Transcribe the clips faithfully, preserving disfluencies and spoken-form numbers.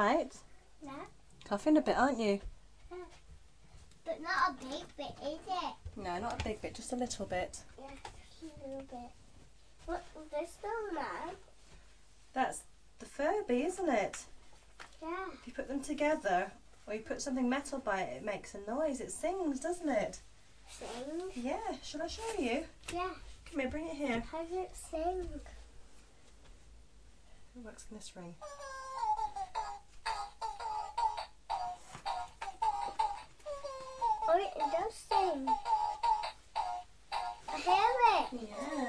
alright? Yeah. Coughing a bit, aren't you? Yeah. But not a big bit, is it? No, not a big bit, just a little bit. Yeah, just a little bit. What was this snowman? That's the Furby, isn't it? Yeah. If you put them together, or you put something metal by it, it makes a noise. It sings, doesn't it? Sing? Yeah, shall I show you? Yeah. Come here, bring it here. How does it sing? Who works in this ring? Oh, it does sing. I hear it. Yeah.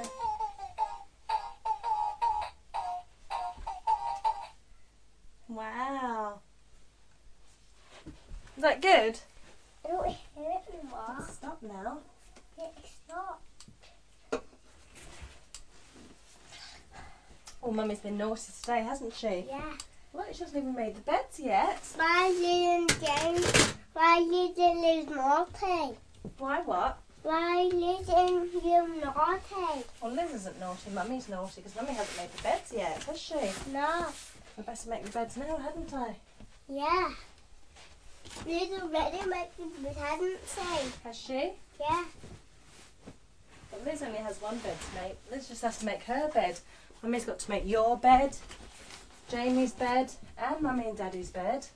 Wow. Is that good? I don't hear it anymore. Stop now. Yeah, it's not. Oh, Mummy's been naughty today, hasn't she? Yeah. Look, she hasn't even made the beds yet. Why didn't James? Why didn't Liz naughty? Why what? Why didn't you naughty? Well, Liz isn't naughty. Mummy's naughty because Mummy hasn't made the beds yet, has she? No. I better make the beds now, hadn't I? Yeah. Liz already made the bed, hadn't she? Has she? Yeah. But Liz only has one bed to make. Liz just has to make her bed. Mummy's got to make your bed, Jamie's bed, and Mummy and Daddy's bed.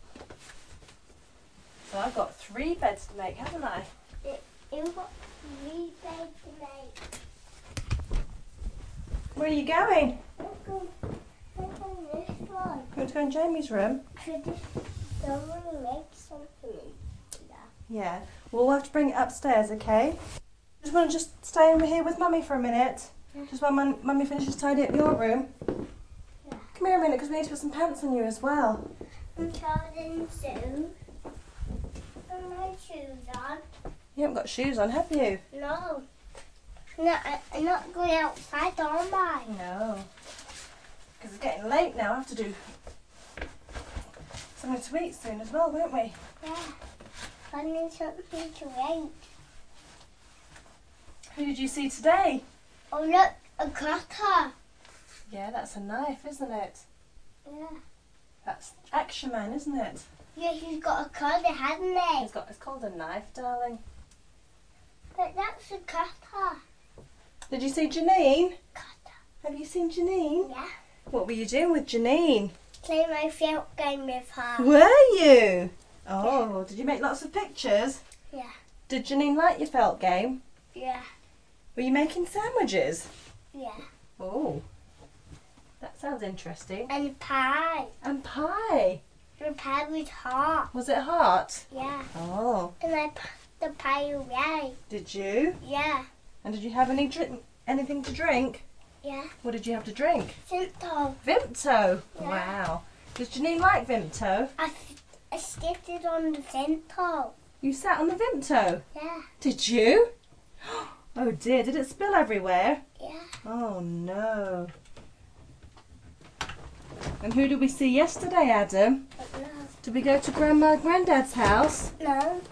So I've got three beds to make, haven't I? You've got three beds to make. Where are you going? Let's go, let's go this one. You want to go in Jamie's room? Should just someone make something into that? Yeah. Well, we'll have to bring it upstairs, okay? Just want to just stay over here with Mummy for a minute. Yeah. Just while Mum- Mummy finishes tidying up your room. Yeah. Come here a minute because we need to put some pants on you as well. I'm charging shoes. And my shoes on. You haven't got shoes on, have you? No. No, I- I'm not going outside, don't I? No. Because it's getting late now. I have to do something to eat soon as well, won't we? Yeah. I need something to eat. Who did you see today? Oh, look, a cutter. Yeah, that's a knife, isn't it? Yeah. That's Action Man, isn't it? Yeah, he's got a cutter, hasn't he? It's got. It's called a knife, darling. But that's a cutter. Did you see Janine? Cutter. Have you seen Janine? Yeah. What were you doing with Janine? Play my felt game with her. Were you? Oh, did you make lots of pictures? Yeah. Did Janine like your felt game? Yeah. Were you making sandwiches? Yeah. Oh, that sounds interesting. And pie. And pie. The pie was hot. Was it hot? Yeah. Oh, And I put the pie away. did you? Yeah. And did you have any drink? Anything to drink? Yeah. What did you have to drink? Simple. Vimto. Yeah. Wow. Does Janine like Vimto? I, I skipped it on the simple. You sat on the Vimto. Yeah. Did you? Oh dear, did it spill everywhere? Yeah. Oh no. And who did we see yesterday, Adam? But no. Did we go to Grandma and Granddad's house? No.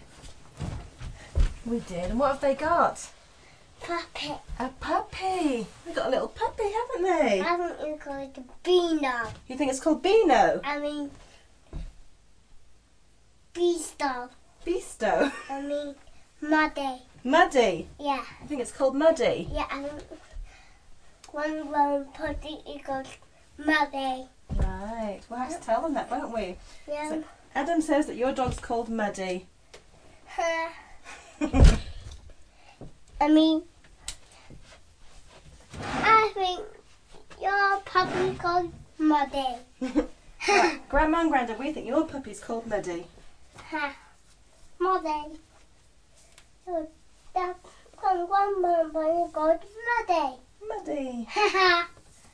We did. And what have they got? Puppet. A puppy. We got a little puppy, haven't they? I think you call it a Beano. You think it's called Beano? I mean, Beasto. Beasto. I mean, Muddy. Muddy. Yeah. I think it's called Muddy. Yeah, I think one one put it equals Muddy. Right. We'll have to tell them that, won't we? Yeah. So Adam says that your dog's called Muddy. I mean, I think your puppy called Muddy. Right. Grandma and Grandad, we think your puppy's called Muddy. Ha. Muddy. So that one one one one called Muddy. Muddy. Ha ha.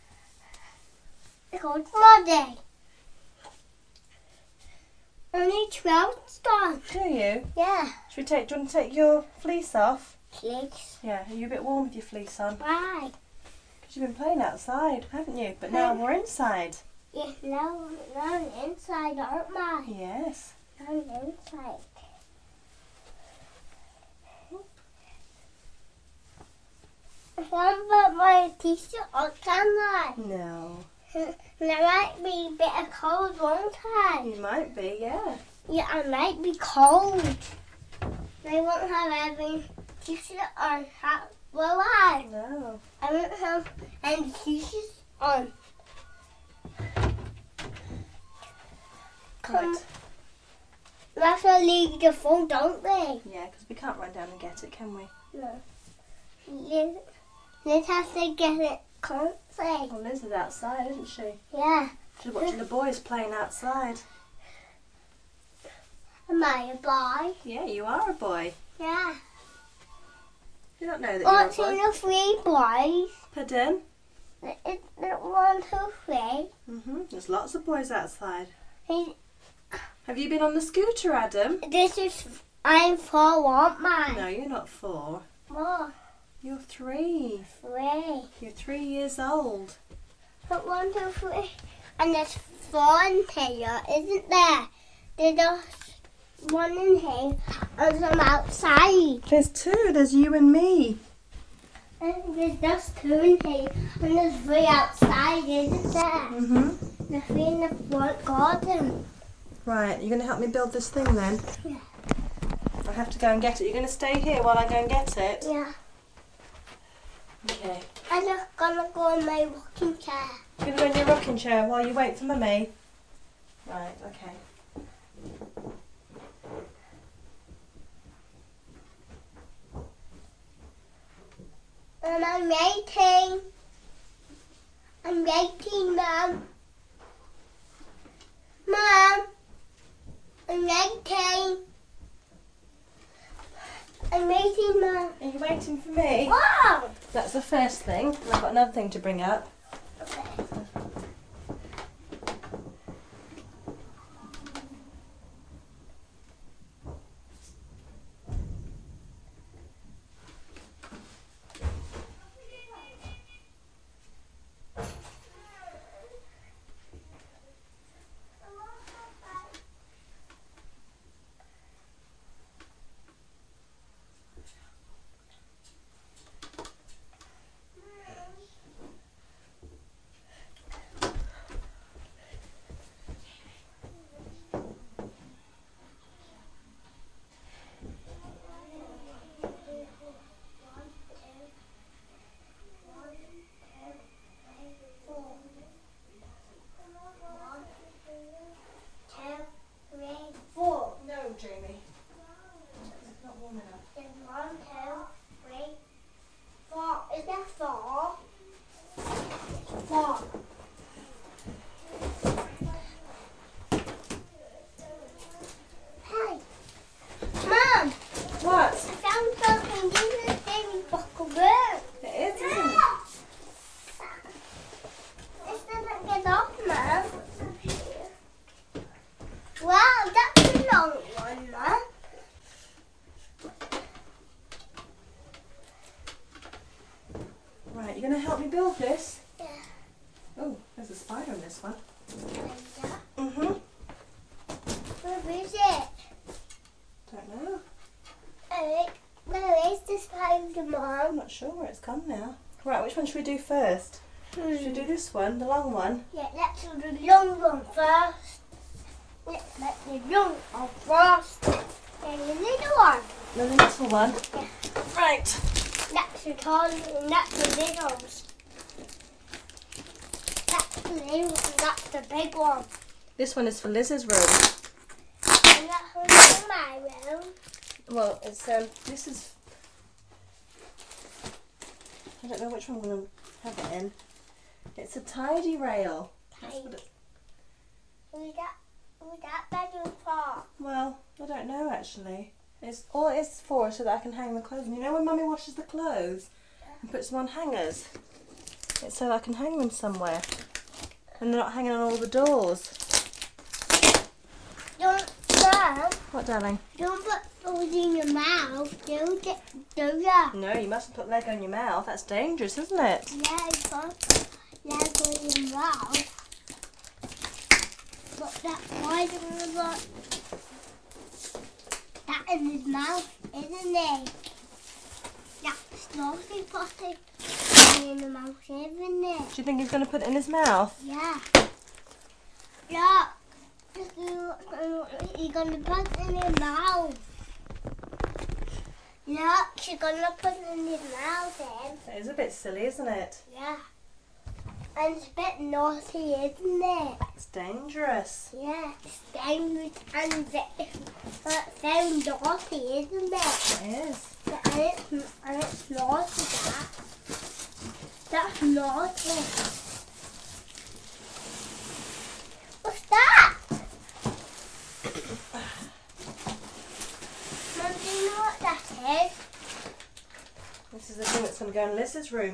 It's called Muddy. Only twelve stars. Do you? Yeah. Should we take, do you want to take your fleece off? Please. Yeah, are you a bit warm with your fleece on? Why? Because you've been playing outside, haven't you? But now we're inside. Yes, now, now I'm inside, aren't I? Yes. I'm inside. I can't put my t-shirt on, can I? No. There might be a bit of cold, won't I? You might be, yeah. Yeah, I might be cold. I won't have any t-shirt on, ha- will I? No. I won't have any t-shirts on. Come, Right. we have to leave the phone, don't we? Yeah, because we can't run down and get it, can we? No. Liz, Liz has to get it, can't she? Well, Liz is outside, isn't she? Yeah. She's watching the boys playing outside. Am I a boy? Yeah, you are a boy. Yeah. You don't know that What's you're a in boy. the three boys? Pardon? It's one, two, three. Mm-hmm. There's lots of boys outside. He, Have you been on the scooter, Adam? this is, I'm four, aren't I? No, you're not four. Four, You're three. three. You're three years old. But one, two, three. And there's four in here, isn't there? There's one in here and some outside. There's two. There's you and me. And there's just two in here and there's three outside, isn't there? Mm-hmm. There's three in the front garden. Right, you're going to help me build this thing then? Yeah. I have to go and get it. You're going to stay here while I go and get it? Yeah. Okay. I'm just gonna go in my rocking chair. You're going to go in your rocking chair while you wait for Mummy? Right, okay. And I'm waiting. I'm waiting, Mum. Mum, I'm waiting. I'm waiting, Mum. Are you waiting for me? Wow! That's the first thing. And I've got another thing to bring up. No, Jamie. It's not warm enough. There's one, two, three, four. Is there four? Four. Hey, Mum, What? I found something in the baby buckaroo. It is, isn't it? This doesn't get off, Mum. Wow, that's a long one, Mum. Right, you're going to help me build this? Yeah. Oh, there's a spider in this one. Yeah. Mm-hmm. Where is it? Don't know. Eric, where is the spider, I'm Mum? not sure where it's gone now. Right, which one should we do first? Should we do this one, the long one? Yeah, let's do the long one first. Let's make the long one first. And the little one. The little one? Yeah. Right. That's the tall and that's the littles. That's the little and that's the big one. This one is for Liz's room. And that's one for my room. Well, it's um. This is. I don't know which one I'm going to have it in. It's a tidy rail. That's what it, Who's that, who's that bedroom for? well, I don't know actually. It's all it's for so that I can hang the clothes. And you know when Mummy washes the clothes and puts them on hangers? It's so I can hang them somewhere. And they're not hanging on all the doors. Don't, Mum, What, darling? don't put food in your mouth, do you? Do ya? No, you mustn't put Lego in your mouth. That's dangerous, isn't it? Yeah, put Lego in your mouth. But that why do we put that in his mouth, isn't it? That's naughty potty. in the mouth, isn't it? Do you think he's going to put it in his mouth? Yeah. Look. He's going to put it in his mouth. Look, she's going to put it in his mouth then. It is a bit silly, isn't it? Yeah. And it's a bit naughty, isn't it? It's dangerous. Yeah, it's dangerous and ve- uh, very naughty, isn't it? It is. And it's, and it's naughty, that. That's naughty. What's that? Mum, do you know what that is? This is the thing that's going to go in Liz's room.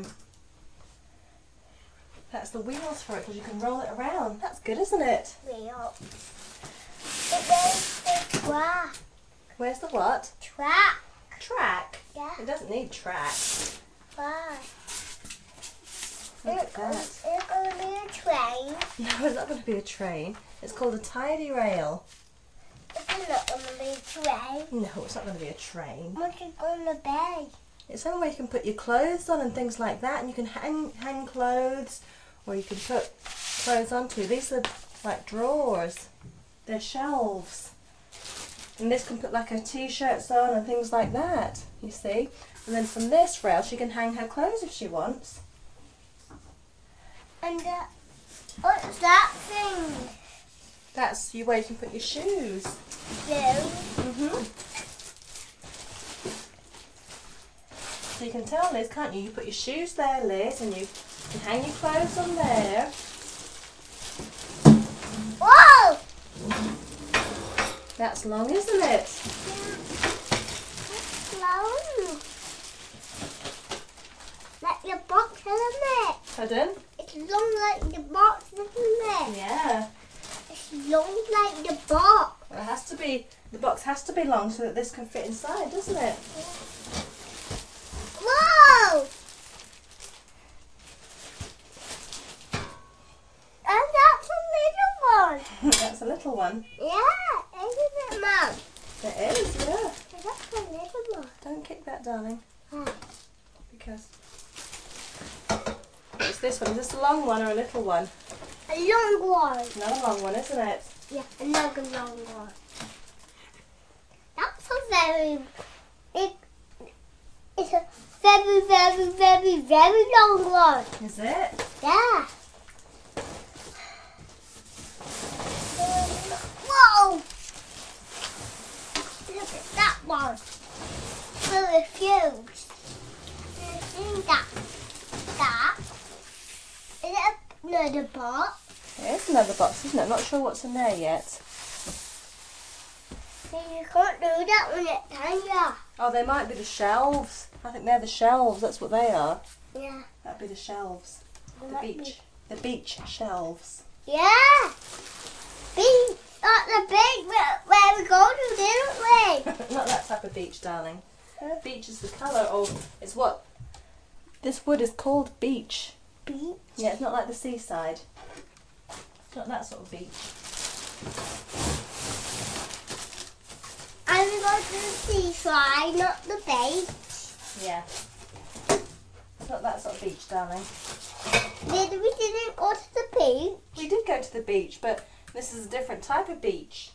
That's the wheels for it because you can roll it around. That's good, isn't it? Real. It is the track. Where's the what? Track. Track. Yeah. It doesn't need track. Why? Look at It's that. going to be a train. No, it's not going to be a train. It's called a tidy rail. It's not going to be a train. No, it's not going to be a train. What's it going to be? It's somewhere where you can put your clothes on and things like that, and you can hang hang clothes, or you can put clothes onto. These are like drawers. They're shelves. And this can put like her t-shirts on and things like that, you see. And then from this rail she can hang her clothes if she wants. And uh, what's that thing? That's you where you can put your shoes. Do? hmm So you can tell, Liz, can't you? You put your shoes there, Liz, and you can hang your clothes on there. Whoa! That's long, isn't it? That's long. Like your box, isn't it? Pardon? It's long like the box, isn't it? Yeah. It's long like the box. Well, it has to be, the box has to be long so that this can fit inside, doesn't it? Whoa! And that's a little one. That's a little one. Yeah, isn't it, Mum? It is, yeah. That's a little one. Don't kick that, darling, Oh. because it's this one. Is this a long one or a little one? A long one. Another long one, isn't it? Yeah, another long one. That's a very, it, it's a very, very, very, very long one. Is it? Yeah. Whoa! Look at that one. So refused. Have you seen that? That? Is it another box? It is another box, isn't it? I'm not sure what's in there yet. So you can't do that when it's can you? Oh, they might be the shelves. I think they're the shelves. That's what they are. Yeah. That'd be the shelves. They The might be- beach. The beach shelves. Yeah. Beach. Not the beach where, where we go to, didn't we? Not that type of beach, darling. Beach is the colour, or it's what this wood is called beach. Beach. Yeah, it's not like the seaside. It's not that sort of beach. And we go to the seaside, not the beach. Yeah. It's not that sort of beach, darling. Did we didn't go to the beach? We did go to the beach, but this is a different type of beach.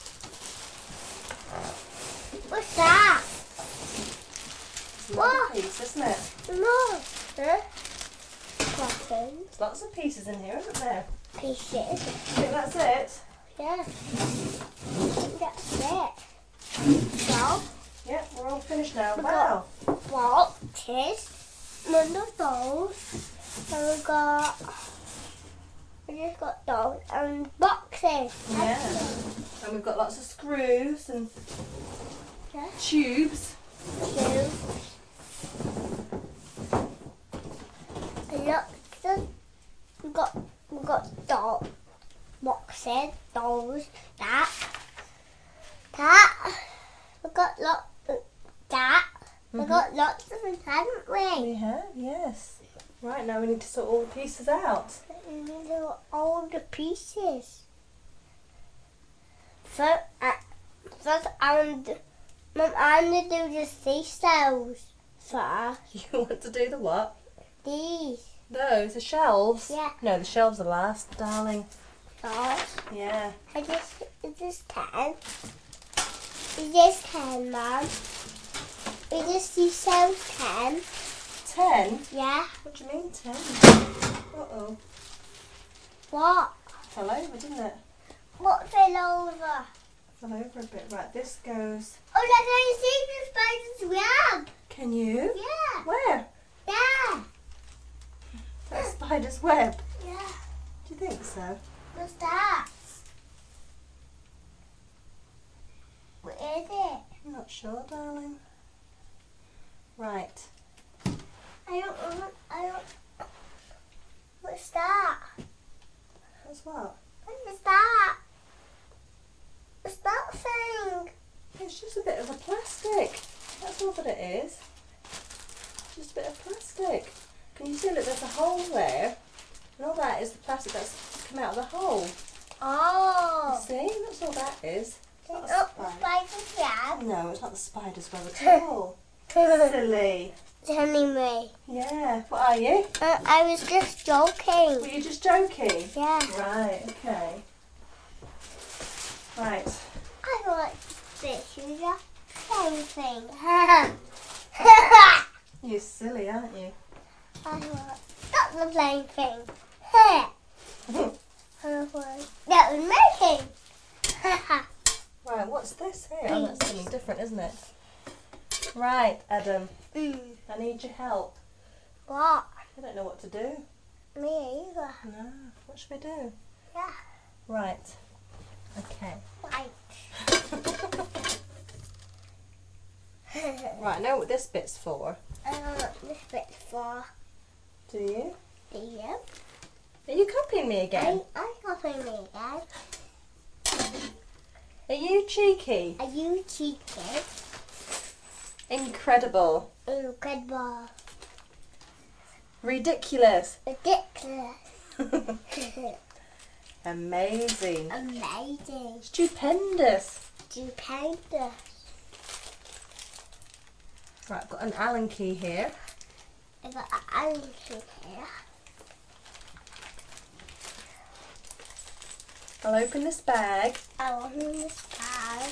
What's that? It's another piece, isn't it? No. Huh? Cotton There's lots of pieces in here, isn't there? pieces. I think that's it. Yeah. That's it. So, Yep, we're all finished now. We Wow. boxes. One of those. And we got. We just got those and boxes. Yeah. And we've got lots of screws and Yeah. tubes. Two. And look, so we got we got dog boxes, those, that, that. We got lots of that. We Mhm. got lots of them, haven't we? We have, yes. Right, now we need to sort all the pieces out. We need all the pieces. First, uh, first I'm, d- Mum, I'm gonna do the seashells first. You want to do the what? these. Those, the shelves? Yeah. No, the shelves are last, darling. Those. Yeah. I just, is this ten? Is this ten, Mum? Is this you sell ten? Ten? Yeah. What do you mean ten? Uh-oh. What? Fell over, didn't it? What fell over? Fell over a bit. Right, this goes... Oh, look, I see the spider's web. Can you? Yeah. Where? There. That spider's web. Yeah. Do you think so? What's that? What is it? I'm not sure, darling. Right. I don't know. I don't. What's that? That's what? What is that? What's that thing? It's just a bit of a plastic. That's all that it is. Just a bit of plastic. Can you see, look, there's a hole there. And all that is the plastic that's come out of the hole. Oh. See? That's all that is. It's not a Oh, spider. spider's web. No, it's not the spider's web at all. Silly. Anyway, Yeah. What are you? uh, I was just Were joking. you just joking? Yeah. Right, okay. Right. I thought this was a same thing. You're silly, aren't you? I thought that's the same thing. I thought that was making. Right, what's this here? Oh, that's something different, isn't it? Right, Adam. mm. I need your help. What? I don't know what to do. Me either. No. What should we do? Yeah. Right. Okay. Right. Right, I know what this bit's for. I don't know what this bit's for. Do you? Do you? Are you copying me I, again? I'm copying me again. Are you cheeky? Are you cheeky? Incredible. Incredible. Ridiculous. Ridiculous. Amazing. Amazing. Stupendous. Stupendous. Right, I've got an Allen key here. I got an Allen key here. I'll open this bag. I want this bag.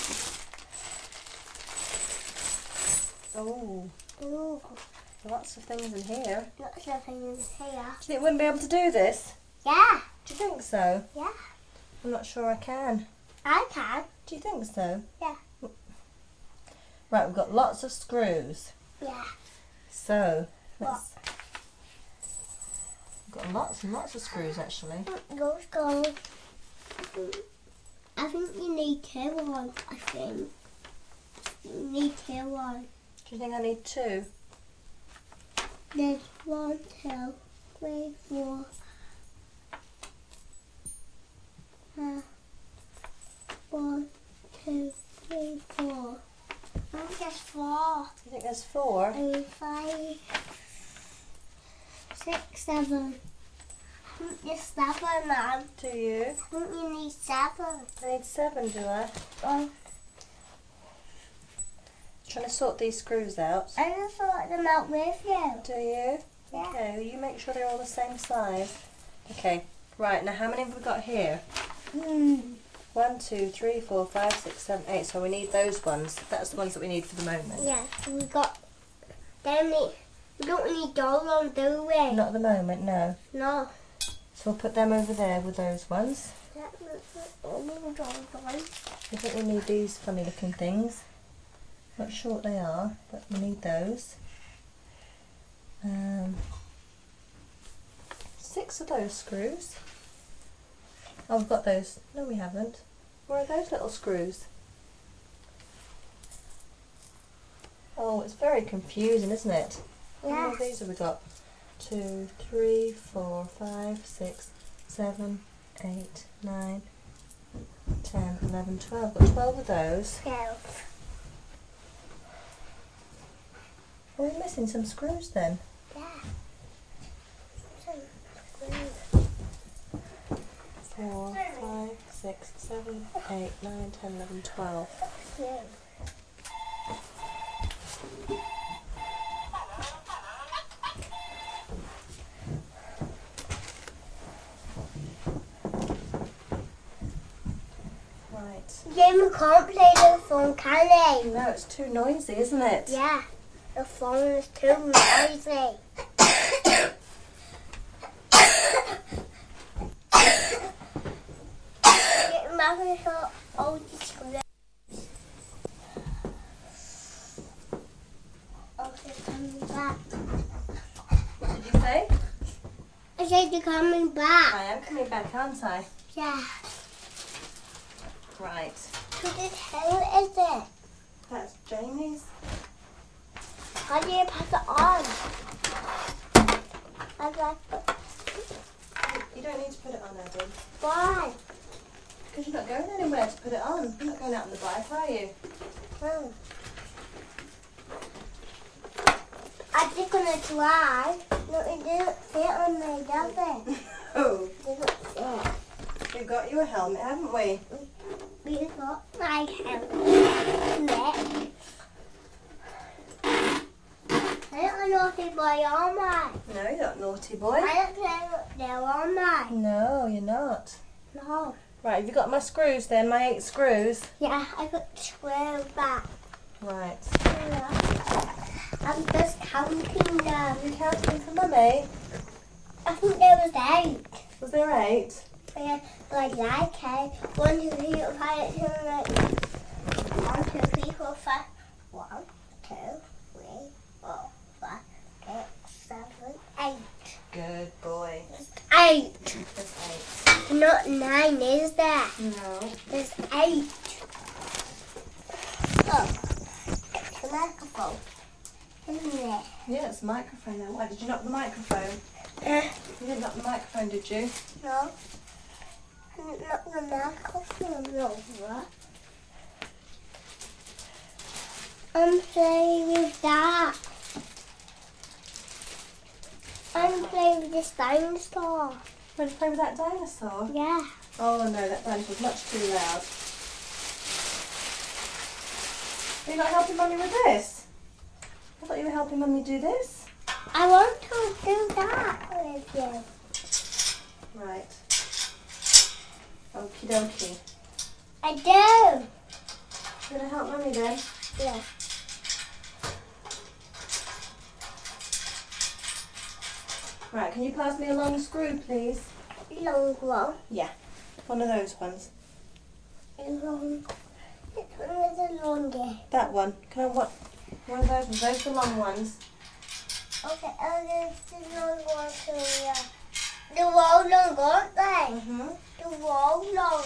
Oh, Ooh, lots of things in here. lots of things here. Do you think we'll be able to do this? Yeah, Do you think so? yeah. I'm not sure I can. I can. Do you think so? Yeah. Right, we've got lots of screws. Yeah. So, let's... We've got lots and lots of screws actually. Let's go. I think you need two ones, I think. You need two ones. Do you think I need two? There's one, two, three, four. Uh, one, two, three, four. I think there's four. You think there's four? And five, six, seven. I think there's seven, Mum. Do you? I think you need seven. I need seven, do I? Oh, Trying to sort these screws out. I just sort them out with you. Do you? Yeah. Okay, you make sure they're all the same size. Okay, right, now how many have we got here? Hmm. One, two, three, four, five, six, seven, eight. So we need those ones. That's the ones that we need for the moment. Yeah, we got. Then we, we don't need those ones, do we? Not at the moment, no. No. So we'll put them over there with those ones. That was all those ones. I think we need these funny looking things. Not sure what they are, but we need those. Um, six of those screws. Oh, we've got those. No, we haven't. Where are those little screws? Oh, it's very confusing, isn't it? How many of Yes. these have we got? Two, three, four, five, six, seven, eight, nine, ten, eleven, twelve. Got twelve of those. Twelve. Are we missing some screws then? Yeah. Four, five, six, seven, eight, nine, ten, eleven, twelve. Yeah. Jamie can't play the phone, can he? No, it's too noisy, isn't it? Yeah, the phone is too noisy. Get my shot. Oh, this good. Oh, she's coming back. What did you say? I said you're coming back. I am coming back, aren't I? Yeah. Right. Whose hair is it? That's Jamie's. How do you pass it on? I like it. You don't need to put it on, Abby. Why? Because you're not going anywhere to put it on. You're not going out on the bike, are you? Hmm. I'm just gonna try. No, it didn't fit on me, does it? Oh, It didn't fit. we've got you a helmet, haven't we? We got my helmet. I'm a naughty boy, am I? No, you're not naughty boy. I don't play up there, am I? No, you're not. No. Right, have you got my screws then? My eight screws? Yeah, I got twelve back. Right. I'm just counting them. You counting for Mummy? I think there was eight. Was there eight? Yeah, like like it. One, two, three, four, five, six, seven, eight. One, two, three, four, five. One, two, three, four, five, six, seven, eight. Good boy. Eight. There's eight. Not nine, is there? No. There's eight. Oh, it's a microphone, isn't it? Yeah, it's a microphone then. Why, did you knock the microphone? Uh, You didn't knock the microphone, did you? no. Not the microphone, no. What? I'm playing with that. I'm playing with this dinosaur. Want to play with that dinosaur? Yeah. Oh no, that dinosaur's much too loud. Are you not helping Mummy with this? I thought you were helping Mummy do this. I want to do that with you. Right. Okie dokie. I do. You gonna help Mummy then? Yeah. Right, can you pass me a long screw, please? Long one. Yeah. One of those ones. Long. Which one is the longest? That one. Can I want one of those ones? Those are the long ones. Okay, and there's the long one too, yeah. The wall long, aren't they? Mm-hmm. The wall long.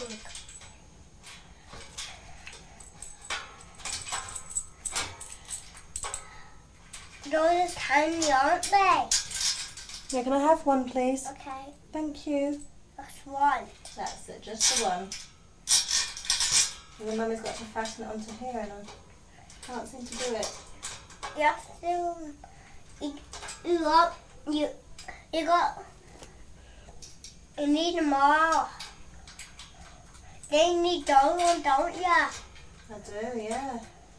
Those are tiny, aren't they? Yeah, can I have one, please? Okay, Thank you. that's one. That's it, just the one. And then Mummy's got to fasten it onto here and I can't seem to do it. You have to. You, you got. You. You got. You need them all. They need those ones, don't you? I do, yeah.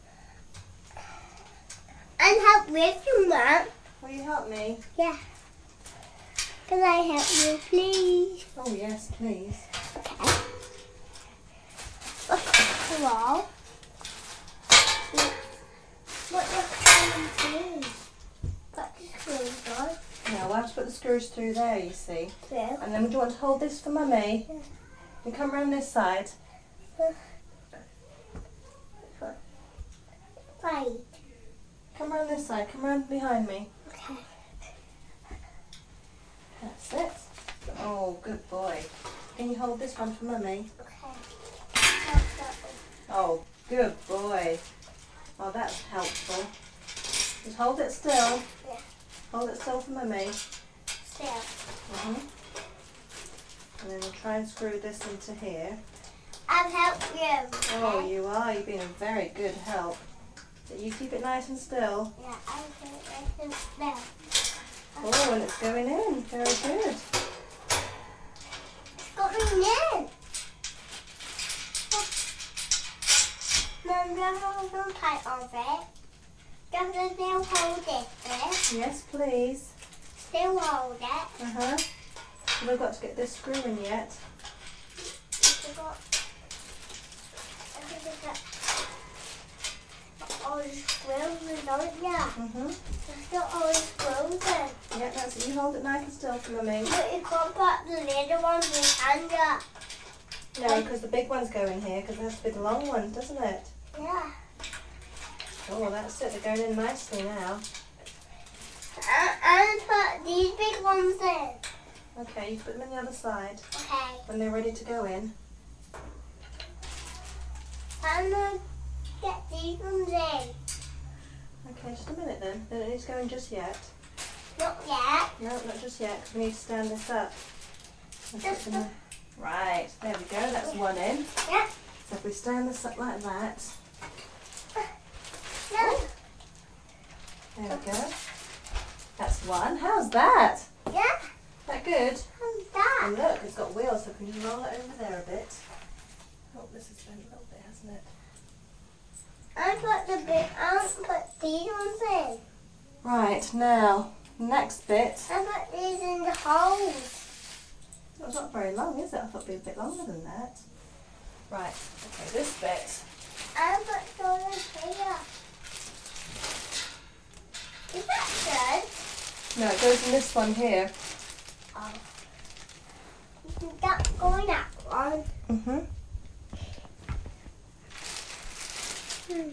And help with you, Mum. Will you help me? Yeah. Can I help you, please? Oh yes, please. Okay. What's the wall? What you're trying to do? Got the screws on. Now we'll have to put the screws through there, you see. Through. And then would you want to hold this for Mummy? Yeah. You come round this side. Right. Come round this side. Come round behind me. Okay. That's it. Oh, good boy. Can you hold this one for Mummy? Okay. Oh, good boy. Oh, that's helpful. Just hold it still. Yeah. Hold it still for Mummy. Still. Mhm. And then we'll try and screw this into here. I'll help you. Oh, you are. You've been a very good help. So you keep it nice and still. Yeah, I'll do it right in there. Oh, and it's going in. Very good. It's going in. Mum, you have to tight on it. Just still hold it there. Yes, please. Still hold it. Uh-huh. We've got to get this screw in yet. You got always frozen, don't you? Mm-hmm. It's not always frozen. Yeah, that's it. You hold it nice and still for Mummy. But you can't put the little ones in, can you? No, because the big ones go in here, because it has to be the long ones, doesn't it? Yeah. Oh, that's it. They're going in nicely now. And, and put these big ones in. Okay, you put them on the other side Okay. when they're ready to go in. I'm gonna get these ones in. Okay, just a minute then. They don't need to go in just yet. Not yet. No, not just yet, because we need to stand this up. Let's Just put them in. Right, there we go. That's one in. Yeah. So if we stand this up like that, Yeah. there we go. That's one. How's that? Yeah. That good? How's that? And look, it's got wheels, so we can roll it over there a bit. Oh, this has been a little bit, hasn't it? I put the big. I put these ones in. Right, now, next bit. I put these in the holes. That's not very long, is it? I thought it'd be a bit longer than that. Right, okay, this bit. I put those here. Is that good? No, it goes in this one here. Oh. That's going that one. Mm-hmm. Hmm.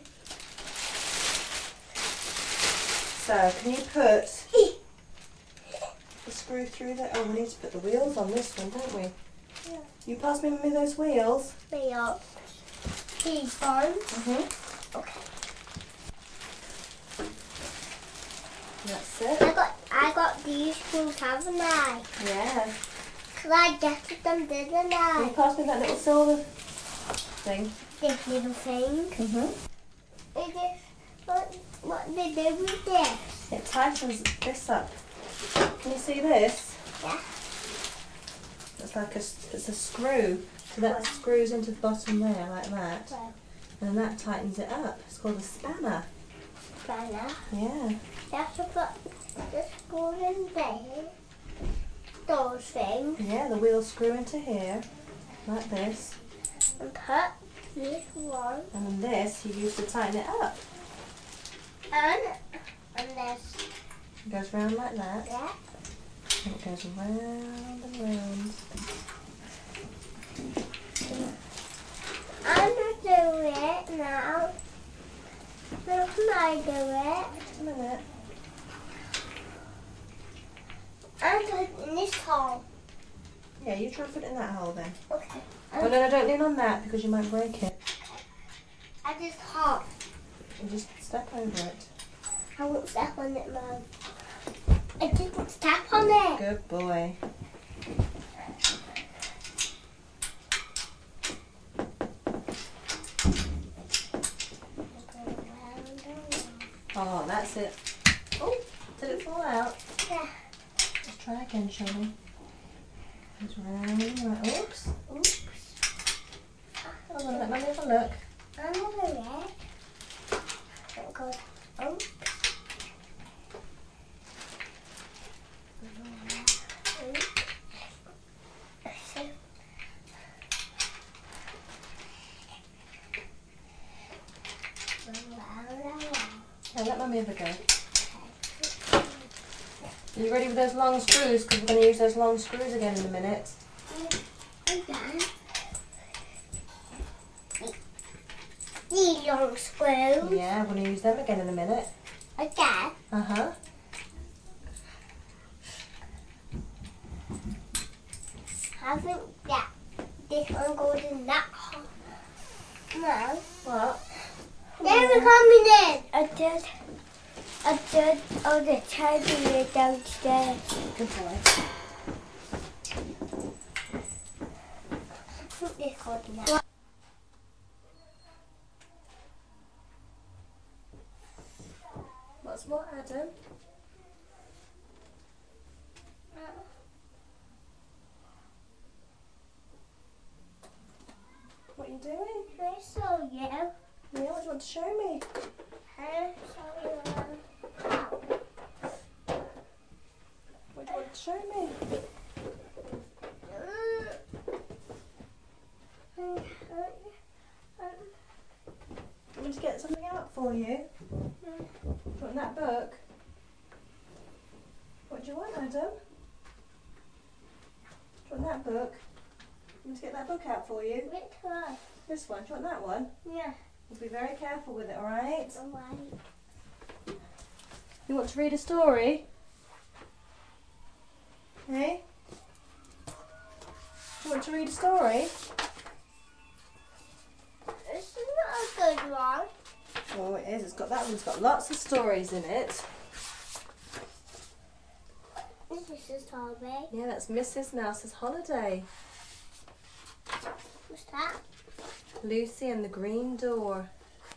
So, can you put the screw through there? Oh, we need to put the wheels on this one, don't we? Yeah. You pass me with those wheels? They are these ones. Mm-hmm. Okay. That's it. I got I got these screws, haven't I? Yeah. Cause I guessed them, didn't Can you I? pass me that little silver thing? This little thing. Mm-hmm. Is this what what they do with this? It tightens this up. Can you see this? Yeah. It's like a, it's a screw. So that screws into the bottom there like that. Well, And that tightens it up. It's called a spanner. Banana. Yeah. You have to put the screw in there. Those things. Yeah, the wheels screw into here. Like this. And put this one. And then this you use to tighten it up. And and this. It goes round like that. Yeah. And it goes round and round. I'm gonna do it now. How can I do it? Just a minute. I'm putting in this hole. Yeah, you try to put it in that hole then. Okay. Oh no, no, don't lean on that because you might break it. I just hop. You just step over it. I won't step on it, Mum. I didn't step on it. Good boy. Oh, that's it. Oh, did it fall out? Yeah. Let's try again, shall we? Goes round and round. Oops, oops. Hold on, let Mummy have a look. I'm over it. It goes, oh. Yeah, let Mummy have a go. Are you ready with those long screws? Because we're going to use those long screws again in a minute. Okay. These long screws. Yeah, we're going to use them again in a minute. Again. Uh-huh. I think that this one goes in that hole. No. What? They're coming in. I did. I did. Oh, the teddy downstairs. Good boy. I think this goes in that. What's what, Adam? What are you doing? I saw you. Yeah, what do you want to show me? I saw you. What do you want to show me? Mm. Want me to get something out for you? Do you want that book? You want me to get that book out for you? Which one? This one. Do you want that one? Yeah. We'll be very careful with it, alright? Alright. You want to read a story? Hey? You want to read a story? This is not a good one. Oh, it is. It's got that one's got lots of stories in it. This is a strawberry. Yeah, that's Missus Mouse's holiday. What's that? Lucy and the Green Door.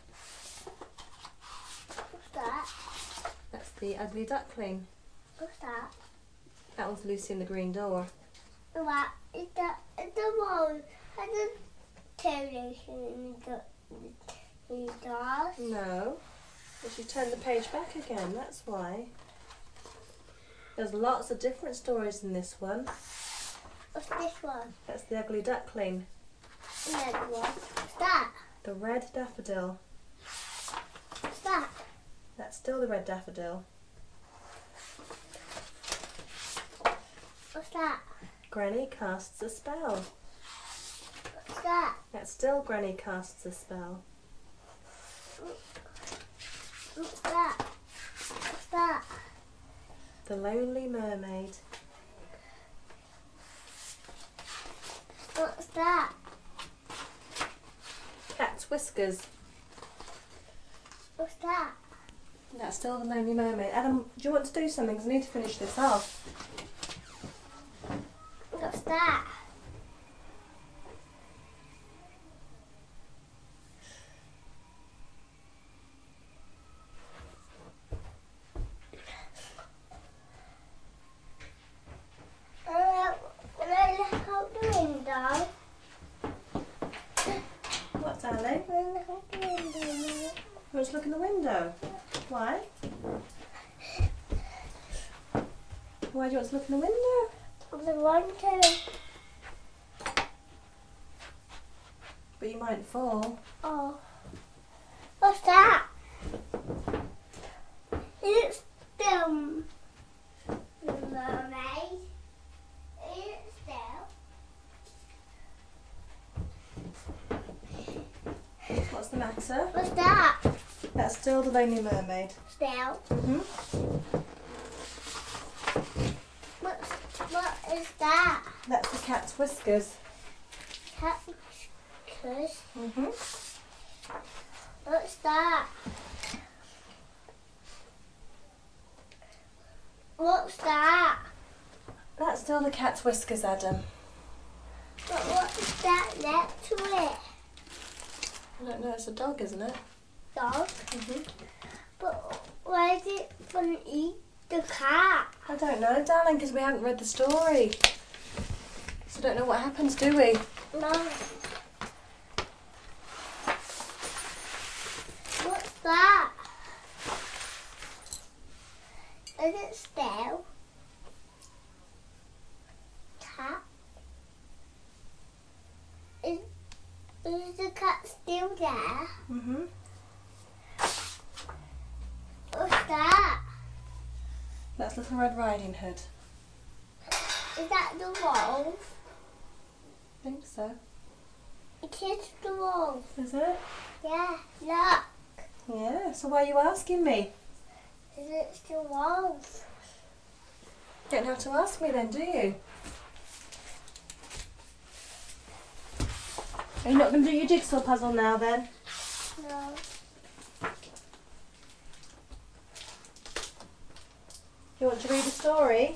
What's that? That's the Ugly Duckling. What's that? That one's Lucy and the Green Door. What is that? Is the one? Has the television in the in the dolls? No. But she turned the page back again, that's why. There's lots of different stories in this one. What's this one? That's the Ugly Duckling. Another one. What's that? The Red Daffodil. What's that? That's still the Red Daffodil. What's that? Granny Casts a Spell. What's that? That's still Granny Casts a Spell. What's that? What's that? The Lonely Mermaid. What's that? Cat's Whiskers. What's that? That's still the Lonely Mermaid. Adam, do you want to do something? 'Cause I need to finish this off. What's that? Uh, can I look out the window? What, darling? Can I look out the window? You want to look in the window? Why? Why do you want to look in the window? I want to. But you might fall. Oh. What's that? It's the mermaid. It's still. What's the matter? What's that? That's still the Lonely Mermaid. Still. Mhm. What's, what is that? That's the Cat's Whiskers. Cat whiskers. Mhm. What's that? What's that? That's still the Cat's Whiskers, Adam. But what's that next to it? I don't know. It's a dog, isn't it? Dog. Mhm. But why is it gonna eat the cat? I don't know, darling, because we haven't read the story. So I don't know what happens, do we? No. What's that? Is it still? Cat? Is, is the cat still there? Mhm. What's that? That's Little Red Riding Hood. Is that the wolf? I think so. It is the wolf. Is it? Yeah, look. Yeah. So why are you asking me? Is it the wolf? You don't have to ask me then, do you? Are you not going to do your jigsaw puzzle now then? No. You want to read a story?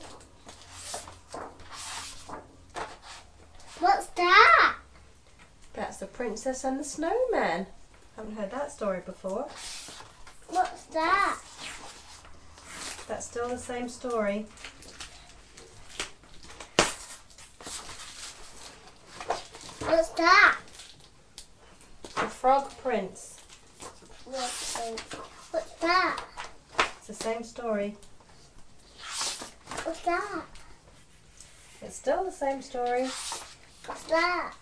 What's that? That's The Princess and the Snowman. Haven't heard that story before. What's that? That's still the same story. What's that? The Frog Prince. What's, what's that? It's the same story. What's that? It's still the same story. What's that?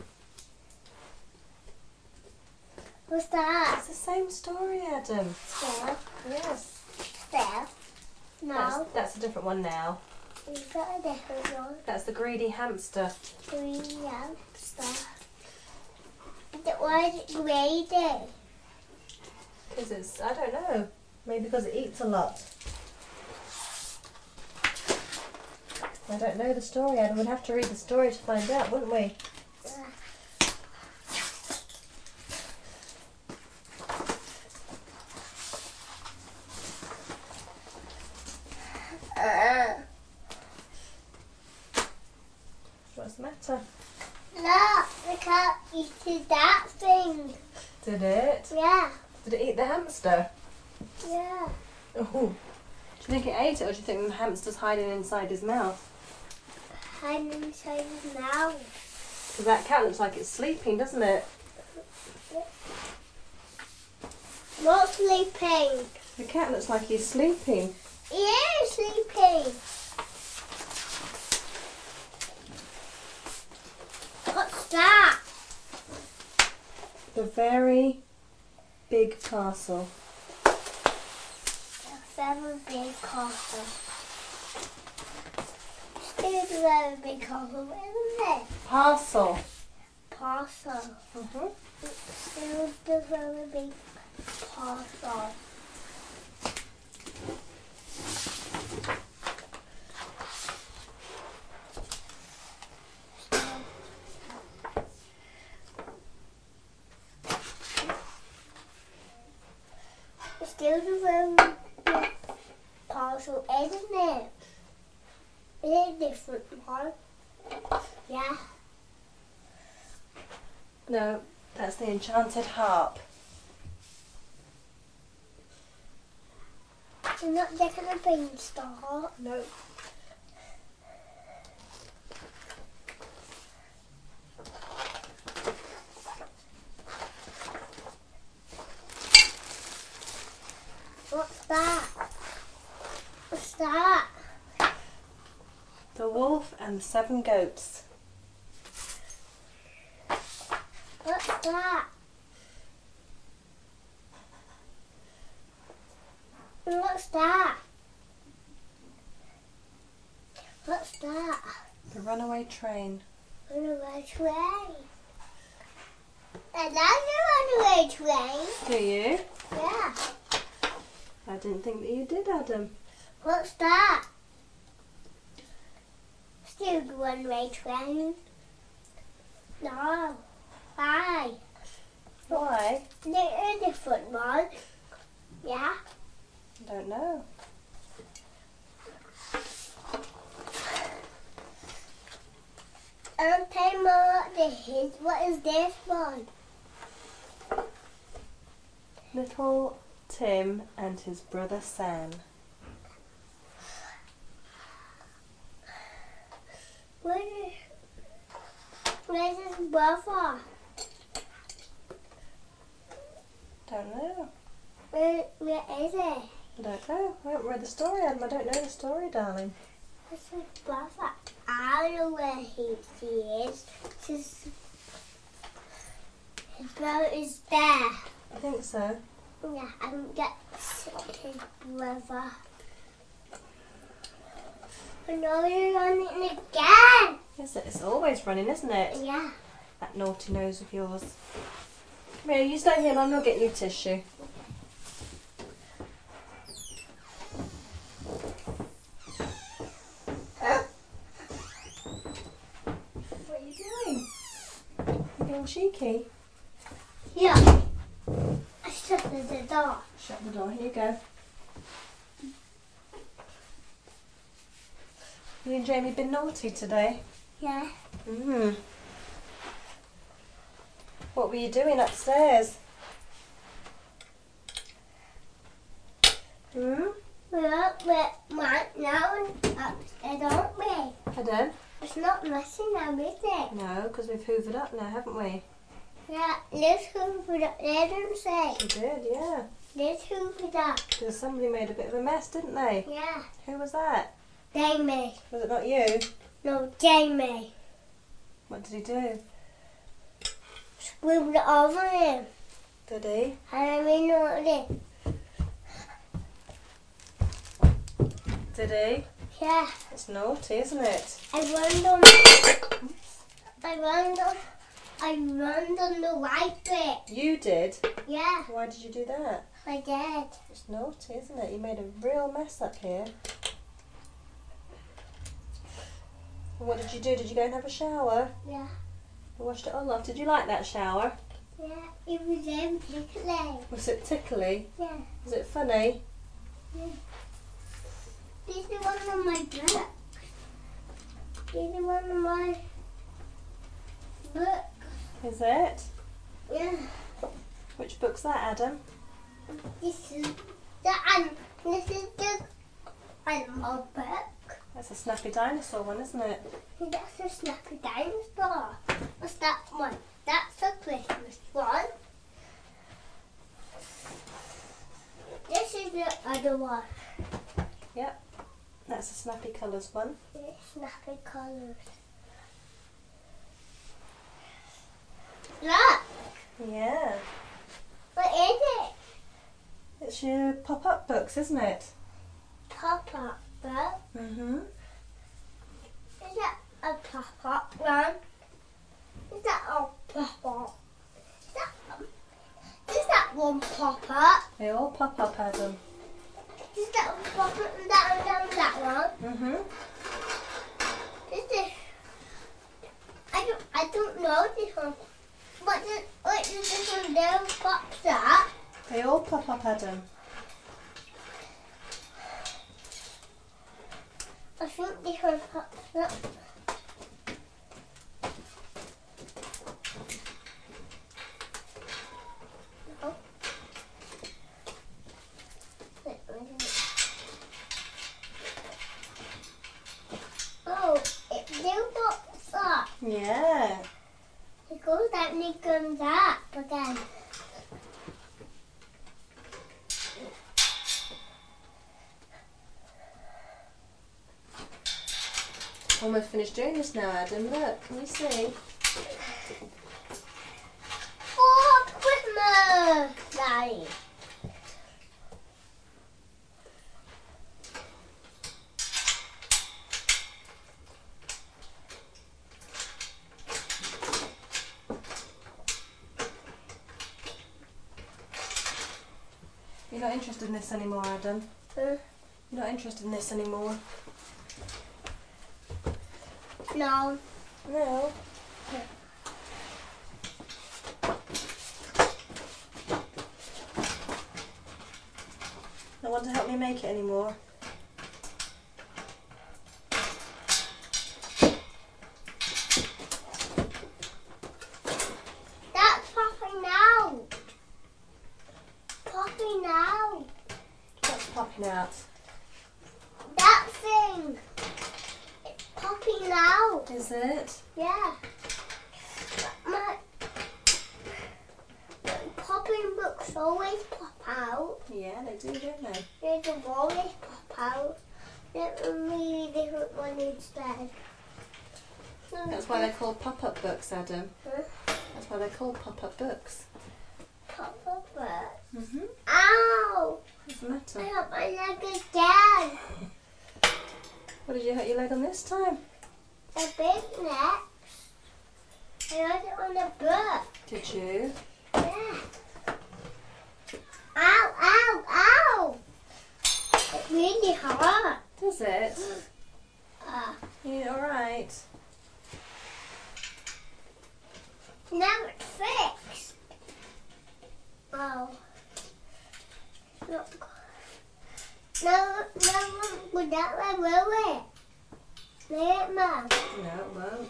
What's that? It's the same story, Adam. Still. Yes. Still. No. That's, that's a different one now. Is that a different one? That's the greedy hamster. Green hamster. Why is it greedy? Because it's, I don't know, maybe because it eats a lot. I don't know the story, Adam. We'd have to read the story to find out, wouldn't we? Uh, What's the matter? look, the cat eated that thing. Did it? Yeah, Did it eat the hamster? yeah. Oh. Do you think it ate it, or do you think the hamster's hiding inside his mouth? Hiding inside his mouth. Because that cat looks like it's sleeping, doesn't it? Not sleeping. The cat looks like he's sleeping. He is sleeping. What's that? The very big castle. A very big castle. Still a very big castle, isn't it? Parcel. Parcel. Mm-hmm. Still the very big parcel. Still the very big parcel, isn't it? It's a different one. Yeah. No, that's the enchanted harp. You're not getting a beanstalk. No. What's that? What's that? The wolf and the seven goats. What's that? What's that? What's that? The runaway train. Runaway train. And that's a runaway train. Do you? Yeah. I didn't think that you did, Adam. What's that? Still the runaway train. No. Why? Why? There's a different one. Yeah. I don't know. I'll tell you more what this is. What is this one? Little Tim and his brother Sam. Where is, where's his brother? Don't know. Where, where is he? I don't know. I haven't read the story, Adam. I don't know the story, darling. Where's his brother? I don't know where he, he is. His, his brother is there. I think so. Yeah, I can get his brother. But now you're running again. Is it? It's always running, isn't it? Yeah. That naughty nose of yours. Come here, you stay here, Mum. I'll get you tissue. What are you doing? You're being cheeky. Yeah. I shut the door. Shut the door. Here you go. You and Jamie been naughty today? Yeah. Mm-hmm. What were you doing upstairs? Hmm? We're up with right now upstairs, aren't we? Pardon? It's not messy now, is it? No, because we've hoovered up now, haven't we? Yeah, let's hoover it up there, don't say. We did, yeah. Let's hoover it up. Because somebody made a bit of a mess, didn't they? Yeah. Who was that? Jamie. Was it not you? No, Jamie. What did he do? Scribbled it over him. Did he? And I mean, what it Did he? Yeah. It's naughty, isn't it? I run on. I run on. I run on the white bit. You did? Yeah, Why did you do that? I did. It's naughty, isn't it? You made a real mess up here. And what did you do? Did you go and have a shower? Yeah. You washed it all off. Did you like that shower? Yeah, it was very tickly. Was it tickly? Yeah. Was it funny? Yeah. This is one of my books. This is one of my books. Is it? Yeah. Which book's that, Adam? This is the um, this is the animal book. That's a Snappy Dinosaur one, isn't it? That's a Snappy Dinosaur. What's that one? That's a Christmas one. This is the other one. Yep. That's a Snappy Colours one. It's Snappy Colours. Look! Yeah. What is it? It's your pop-up books, isn't it? Pop-up book. Mm-hmm. Is that a pop-up one? Is that a pop-up? Is that, is that one pop-up? They all pop up, Adam. Is that a pop-up and that and that and that one? Mm-hmm. Is this? I don't, I don't know this one. What does, what does this one do? What's that? They all pop up, Adam. I think this one pops up. No. Wait, wait a minute. Oh, it do pops up. Yeah. It goes out and it comes up again. Almost finished doing this now, Adam. Look, can you see? For Christmas, Daddy. You're not interested in this anymore, Adam. Uh, You're not interested in this anymore. no. No. No one to help me make it anymore. That's popping out. Popping out. What's popping out? That thing. It's popping out. Is it? Yeah. My, my popping books always pop out. Yeah, they do, don't they? They do always pop out. Let me read a different one instead. That's why they're called pop-up books, Adam. Huh? That's why they're called pop-up books. Pop up book. Mm-hmm. Ow! What's the I matter? hurt my leg again. What did you hurt your leg on this time? A big neck. I hurt it on the book. Did you? Yeah. Ow, ow, ow! It's really hard. Does it? Uh, You alright? now it's fixed. Oh. Look. No, no, would that way, will it? Will it, Mum? No, it won't.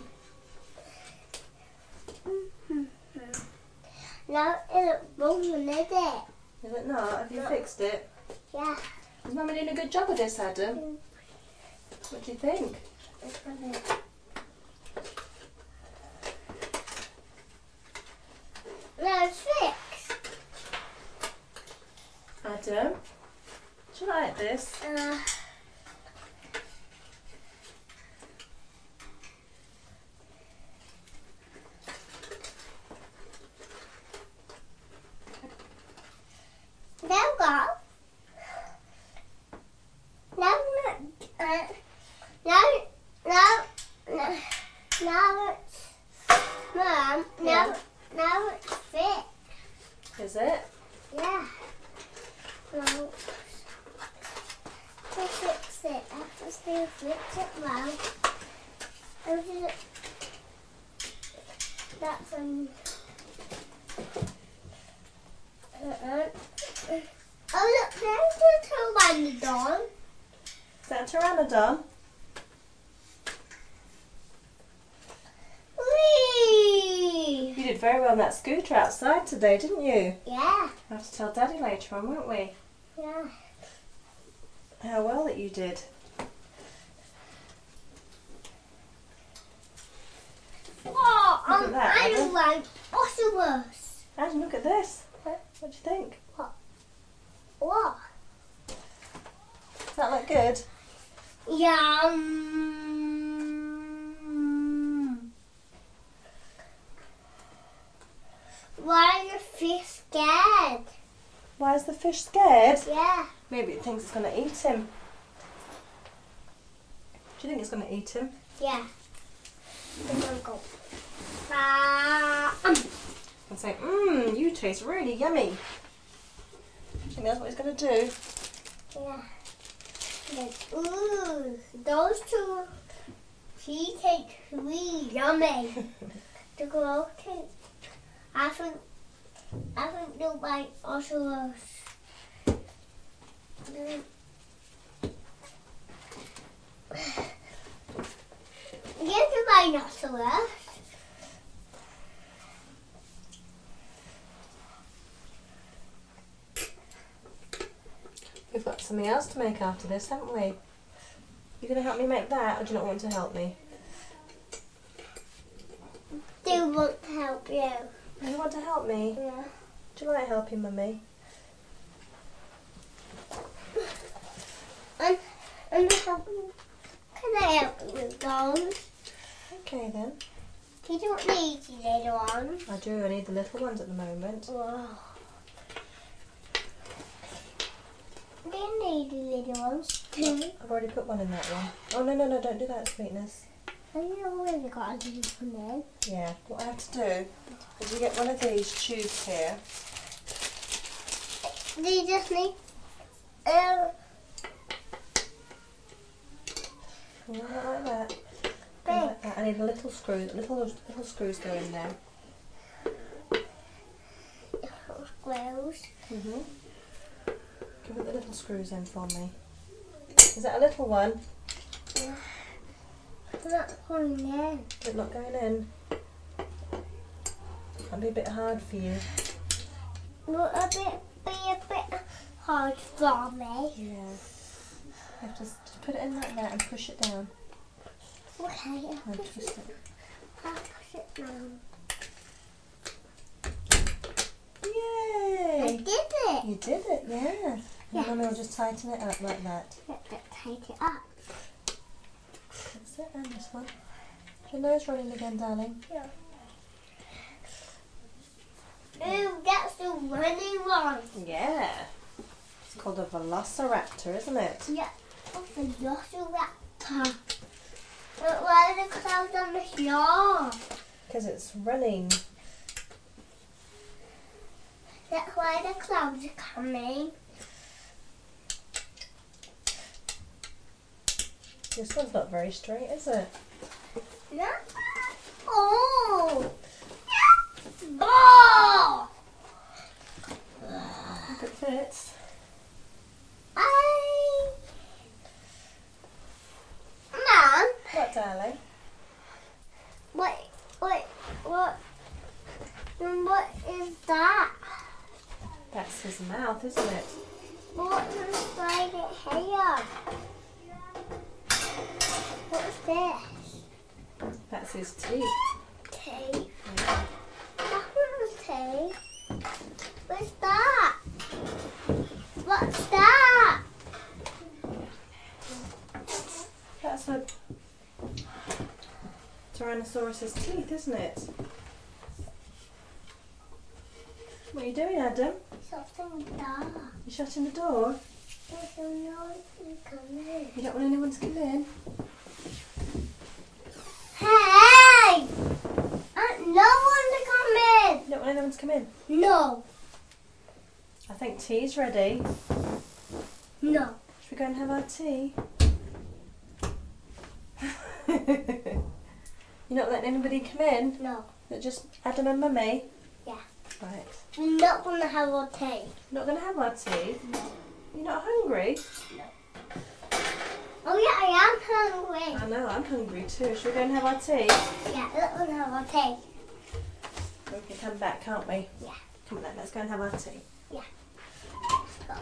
No, it's broken, is it? Is it not? Have you No. fixed it? Yeah. Is Mummy doing a good job of this, Adam? What do you think? No, it's fixed. Adam, do you like this? Uh, there we go. Now, uh, Now it's fit. Is it? Yeah. Now, to fix it, I have to still fix it well. And just, that's um. Uh, oh look, there's a pteranodon. Is that a pteranodon? Whee! You did very well on that scooter outside today, didn't you? Yeah. We'll have to tell Daddy later on, won't we? Yeah. How well that you did. Oh, Look at um, that, I Adam. want octopus. And look at this. What do you think? What? Does that look good? Yum. Why are the fish scared? Why is the fish scared? Yeah. Maybe it thinks it's going to eat him. Do you think it's going to eat him? Yeah. They're gonna go. Ah, um. And say, mmm, you taste really yummy. Do you think that's what he's going to do? Yeah. Like, ooh, those two tea cakes really yummy. The glow cake. I think I think they'll like ocelot. Get the rhinoceros. We've got something else to make after this, haven't we? You going to help me make that, or do you not want to help me? They want to help you. You want to help me? Yeah. Do you like helping Mummy? And and help you. Can I help you with those? Okay then. You don't need the little ones. I do, I need the little ones at the moment. Wow. They need the little ones too. I've already put one in that one. Oh no, no, no, don't do that, sweetness. And you already got a little one then. Yeah, what I have to do is you get one of these tubes here. They just need uh, No, not like that. big. Like that. I need a little screw, little little screws go in there. Little squirrels. Mhm. Give it the little screws in for me. Is that a little one? Yeah. Not going in. Is it not going in? That'll be a bit hard for you. Will a bit be a bit hard for me. Yeah. You have to just put it in like that and push it down. Okay. And twist it. I'll push it down. I Yay! did it. You did it, yeah. Yeah. And then we'll just tighten it up like that. Let that tight it up. That's it, and this one. Is your nose running again, darling? Yeah. Ooh, that's the running one. Yeah. It's called a velociraptor, isn't it? Yeah. Oh, the velociraptor. But why are the clouds on the floor? Because it's running. That's why the clouds are coming. This one's not very straight, is it? No. Oh. Oh. Look, it fits. I. Mum. What, darling? What? What? What? What is that? That's his mouth, isn't it? What's inside it here? What's this? That's his teeth. Tape. Yeah. That one's tape. What's that? What's that? That's a Tyrannosaurus's teeth, isn't it? What are you doing, Adam? Something dark. You shutting the door? There's no noise coming. You don't want anyone to come in? Hey! Uh, no one to come in. come in? No. I think tea's ready. No. Should we go and have our tea? You're not letting anybody come in? No. Is it just Adam and Mummy? Yeah. Right. We're not going to have our tea. Not going to have our tea? No. You're not hungry? No. Oh yeah, I am hungry. I know, I'm hungry too. Should we go and have our tea? Yeah, let's go and have our tea. We can come back, can't we? Yeah. Come on then, let's go and have our tea. Yeah. Go.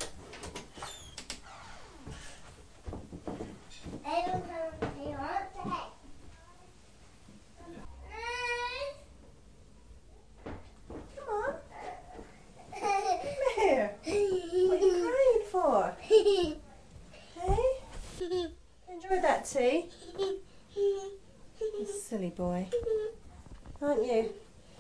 I don't have tea. I want tea. Come on. Come here. What are you crying for? Hey? Enjoy that tea? You silly boy. Aren't you?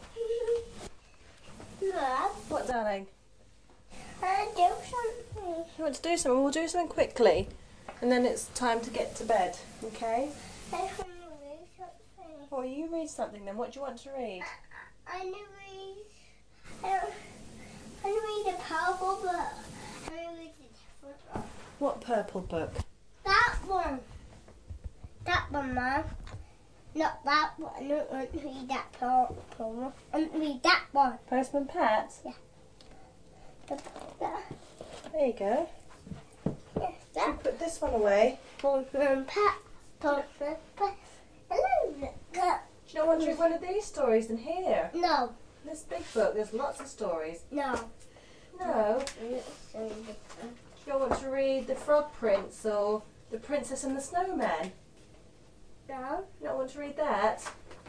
Look, What, darling? I do something. You want to do something? We'll do something quickly. And then it's time to get to bed, okay? I want to read something. Well, you read something then. What do you want to read? I want to read. I want to read a powerful book. I want to read a different one. What purple book? That one. That one, Mum. Not that one. I don't want to read that purple one. I want to read that one. Postman Pat? The, that. There you go. Yes, Should that. we put this one away? Postman Pat. Postman Pat. Hello, look. Do you not want to read one of these stories in here? No. This big book, there's lots of stories. No. No. Do you want to read The Frog Prince or The Princess and the Snowman? No. You don't want to read that?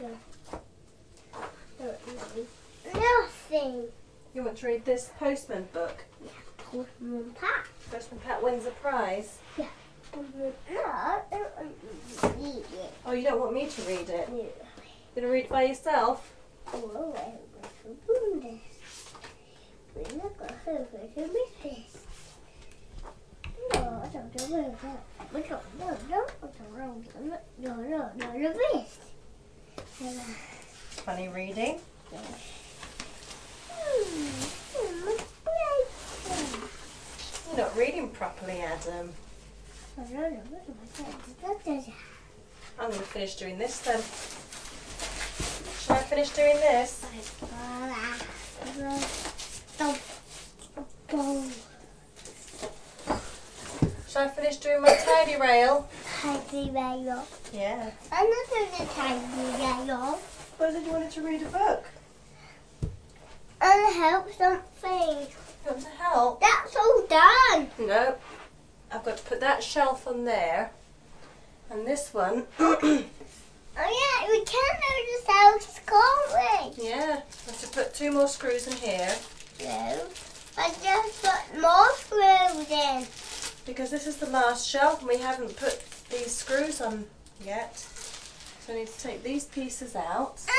Nothing. You want to read this Postman book? Postman Pat. Postman Pat wins a prize. No, I don't want to read it. Oh, you don't want me to read it? No. You're going to read it by yourself? Oh, I want to do this. We're not going to do this. No, I don't do this. No, no, no, no, no, no, no, no, no, this. Funny reading. You're not reading properly, Adam. I'm going to finish doing this then. Shall I finish doing this? Shall I finish doing my tidy rail? Tidy rail. Yeah. I'm not doing the tidy rail. Why did you want to read a book? And help something. You want to help? That's all done. No. I've got to put that shelf on there. And this one. Oh yeah, we can do the cells, can't we? Yeah. I have to put two more screws in here. No. I just put more screws in. Because this is the last shelf and we haven't put these screws on yet. So I need to take these pieces out. What's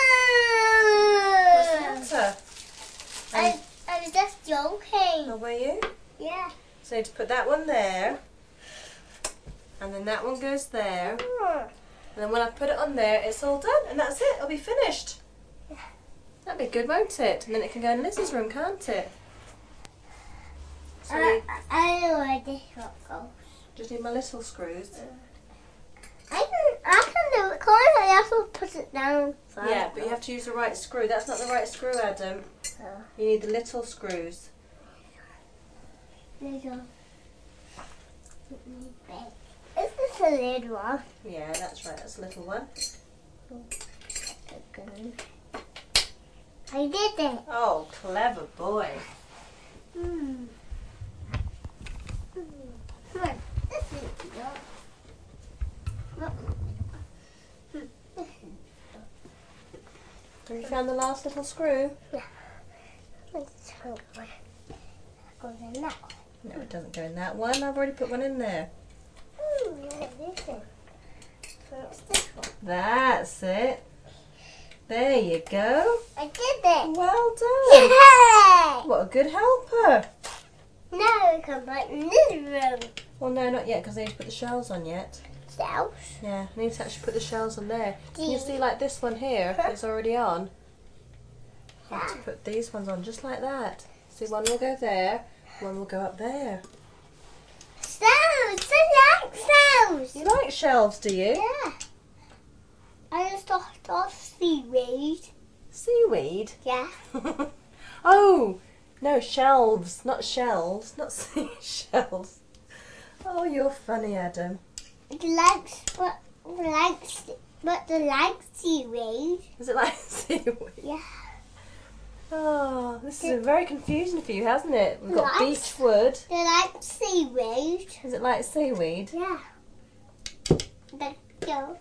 the matter? I, I was just joking. Oh, were you? Yeah. So I need to put that one there. And then that one goes there. And then when I put it on there, it's all done. And that's it. It'll be finished. Yeah. That'd be good, won't it? And then it can go in Liz's room, can't it? So I, we I know where this one goes. just need my little screws. I can, I can do it. Can't I? I have to put it down. Yeah, but you have to use the right screw. That's not the right screw, Adam. Oh. You need the little screws. Little. Is this a little one? Yeah, that's right. That's a little one. I did it. Oh, clever boy. Hmm. Come on. This is yours. Look. Have you found the last little screw? Let's hope it goes in that one. No, it doesn't go in that one. I've already put one in there. Oh, yeah, this one. First this one. That's it. There you go. I did it. Well done. Yay! What a good helper. Now we can put in this room. Well, no, not yet, because I need to put the shells on yet. Cells. Yeah, I need to actually put the shells on there. Can you Gee. see, like this one here is already on? I have to put these ones on just like that. See, one will go there, one will go up there. Shelves! I like shelves! You like shelves, do you? Yeah. I just thought of seaweed. Seaweed? Yeah. Oh, no, shelves, not shells, not seashells. Oh, you're funny, Adam. It likes, but it likes, but it likes seaweed. Is it like seaweed? Yeah. Oh, this is very confusing for you, hasn't it? We've got Likes- beech wood. They like seaweed. Is it like seaweed? Yeah. Let's go.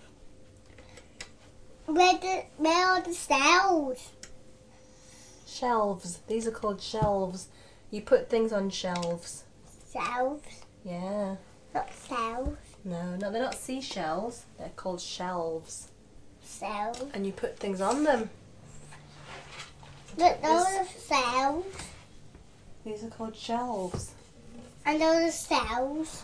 Where the where are the cells? Shelves. These are called shelves. You put things on shelves. Cells, Yeah. not cells. No, no, they're not seashells. They're called shelves. Cells. And you put things on them. Look, those This- are cells. These are called shelves. And those are cells.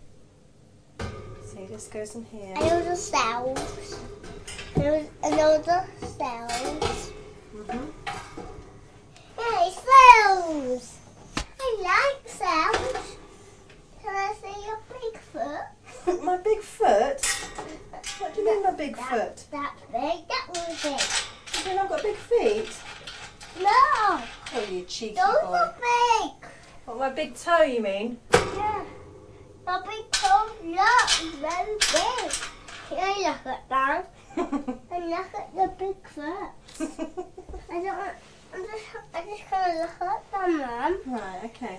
See, this goes in here. And those are cells. And those, and those are cells. Mhm. Hey, cells! I like cells. Can I see your big foot? My big foot? What do you mean my big That- foot? That's big. That was big. You mean I've got big feet? No, Oh, you cheeky those boy. are big. What, my big toe, you mean? Yeah. The big toe looks very big. Can I look at that? And look at the big foot. I don't want, I'm just, I just gonna look at them, Mum. Right, okay.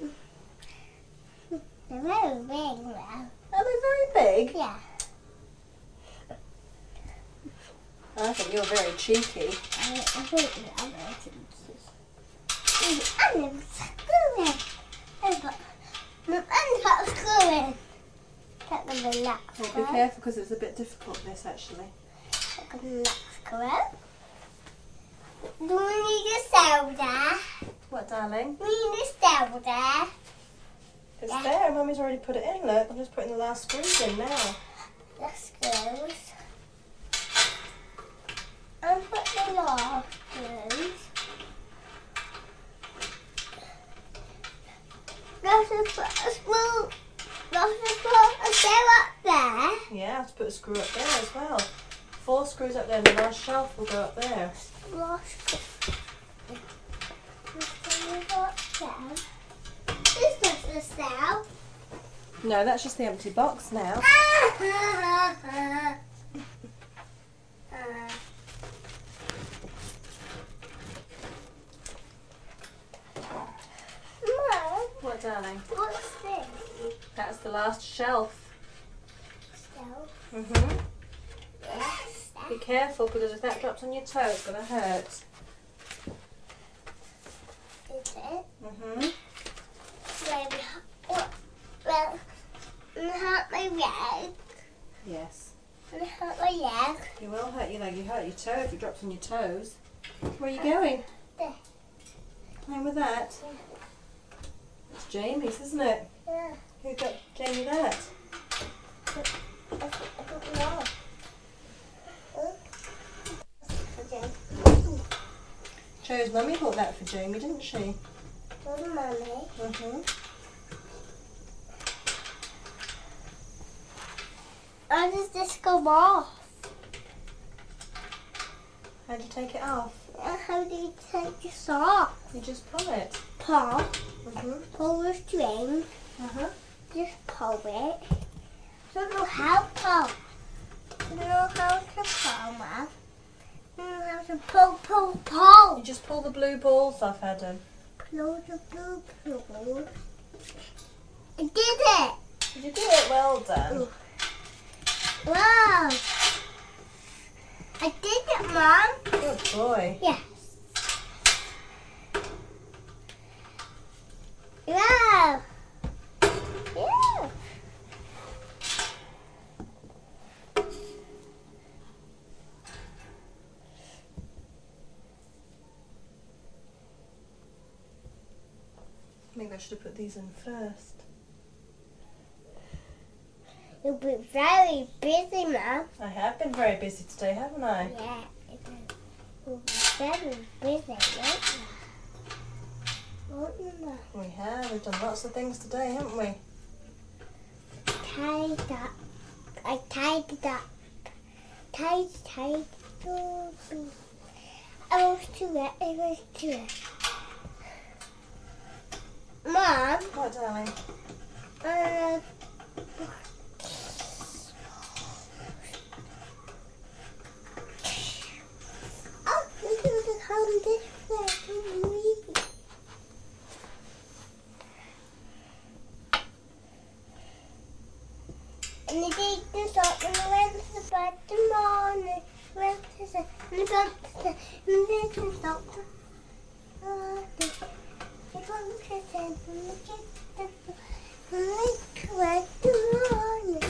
They're very big now. Are they very big? Yeah. I think you're very cheeky. I, I think the other things. I'm never screwing. I'm not screwing. Take the relax. Well, be careful because it's a bit difficult, this, actually. Take the relax screw. Do we need a soda? What, darling? We need a soda. It's Yeah. there. Mummy's already put it in, look. I'm just putting the last screws in now. The screws. And put the last screws. Let's just put a screw. Let's just put a screw up there. Yeah, I have to put a screw up there as well. Four screws up there and the last shelf will go up there. Last screw. Let's put it up there. This is the cell. No, that's just the empty box now. Mom, What, darling? what's this? That's the last shelf. Cell. Mhm. Yes. Be careful because if that drops on your toe, it's going to hurt. Is it? Mhm. Maybe. Well, well, it hurt my leg. Yes. It hurt my leg. You will hurt your leg. You hurt your toe if it drops on your toes. Where are you going? There. Playing with that? It's Jamie's, isn't it? Yeah. Who got Jamie that? I don't, I don't know. Okay. Joe's mummy bought that for Jamie, didn't she? Go, Mummy. Mhm. How does this go off? How'd you take it off? Uh, How do you take this off? You just pull it. Pull. Mhm. Pull the string. Uh huh. Just pull it. Don't know how to pull. Don't know how to pull, Mum. Don't know how to pull, pull, pull. You just pull the blue balls off, Adam. Pull the blue pull. I did it. Did you do it? Well done. Wow. I did it, Mum. Good boy. Yes. Wow. Yeah. Maybe I should have put these in first. You'll be very busy, Mum. I have been very busy today, haven't I? Yeah. very busy, aren't we? Aren't we? We have. We've done lots of things today, haven't we? Tied up. I tied up. Tied, tied. I was too wet. I was too wet. Mom. What, darling? Uh, oh, you can come this way to me. And the day this up when I went to the bed in the morning, went to the, and I went to the, and the day this up. Oh, the, I went to the, and the kitchen, and I went to the morning.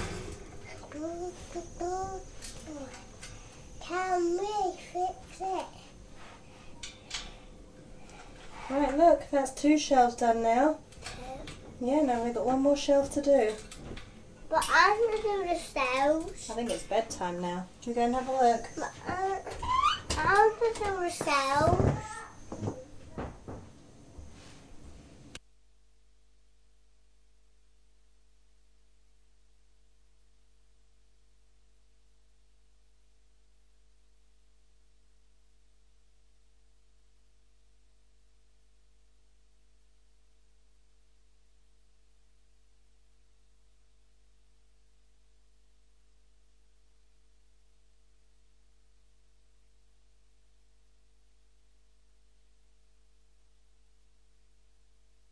Can we fix it? Right, look, that's two shelves done now. Yeah, now we've got one more shelf to do. But I'm going to do the cells. I think it's bedtime now. Should we go and have a look? But uh, I'm going to do the cells.